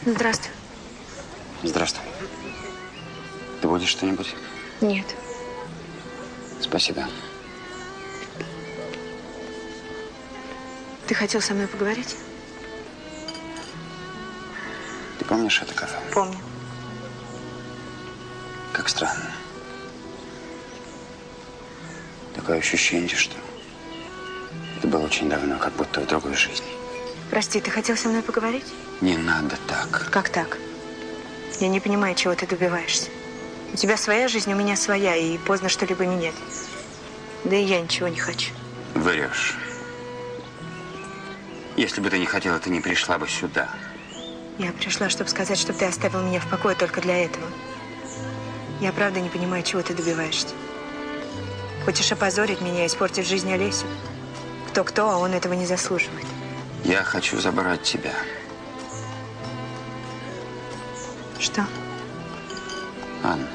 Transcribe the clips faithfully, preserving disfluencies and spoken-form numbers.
Здравствуй. Здравствуй. Ты будешь что-нибудь? Нет. Спасибо. Ты хотел со мной поговорить? Ты помнишь это кафе? Помню. Как странно. Такое ощущение, что это было очень давно, как будто в другой жизни. Прости, ты хотел со мной поговорить? Не надо так. Как так? Я не понимаю, чего ты добиваешься. У тебя своя жизнь, у меня своя, и поздно что-либо менять. Да и я ничего не хочу. Врешь. Если бы ты не хотела, ты не пришла бы сюда. Я пришла, чтобы сказать, чтобы ты оставил меня в покое только для этого. Я правда не понимаю, чего ты добиваешься. Хочешь опозорить меня, испортить жизнь Олесю? Кто-кто, а он этого не заслуживает. Я хочу забрать тебя. Что? Анна,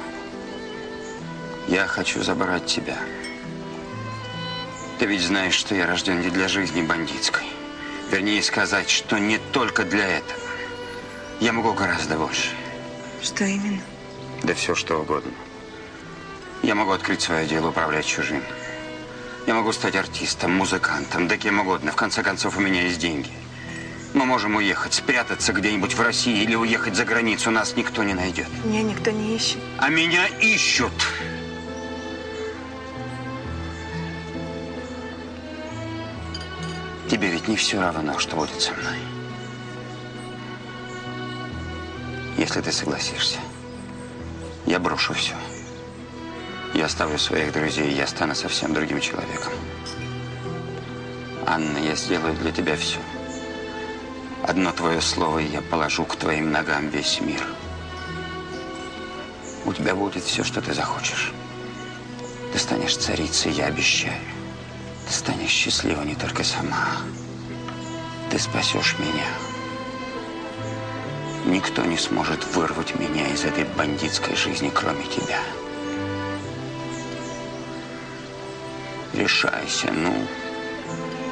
я хочу забрать тебя. Ты ведь знаешь, что я рожден не для жизни бандитской. Вернее, сказать, что не только для этого. Я могу гораздо больше. Что именно? Да все, что угодно. Я могу открыть свое дело, управлять чужим. Я могу стать артистом, музыкантом, да кем угодно. В конце концов, у меня есть деньги. Мы можем уехать, спрятаться где-нибудь в России или уехать за границу. Нас никто не найдет. Меня никто не ищет. А меня ищут. Тебе ведь не все равно, что будет со мной. Если ты согласишься, я брошу все. Я оставлю своих друзей, я стану совсем другим человеком. Анна, я сделаю для тебя все. Одно твое слово, и я положу к твоим ногам весь мир. У тебя будет все, что ты захочешь. Ты станешь царицей, я обещаю. Ты станешь счастлива не только сама. Ты спасешь меня. Никто не сможет вырвать меня из этой бандитской жизни, кроме тебя. Решайся, ну.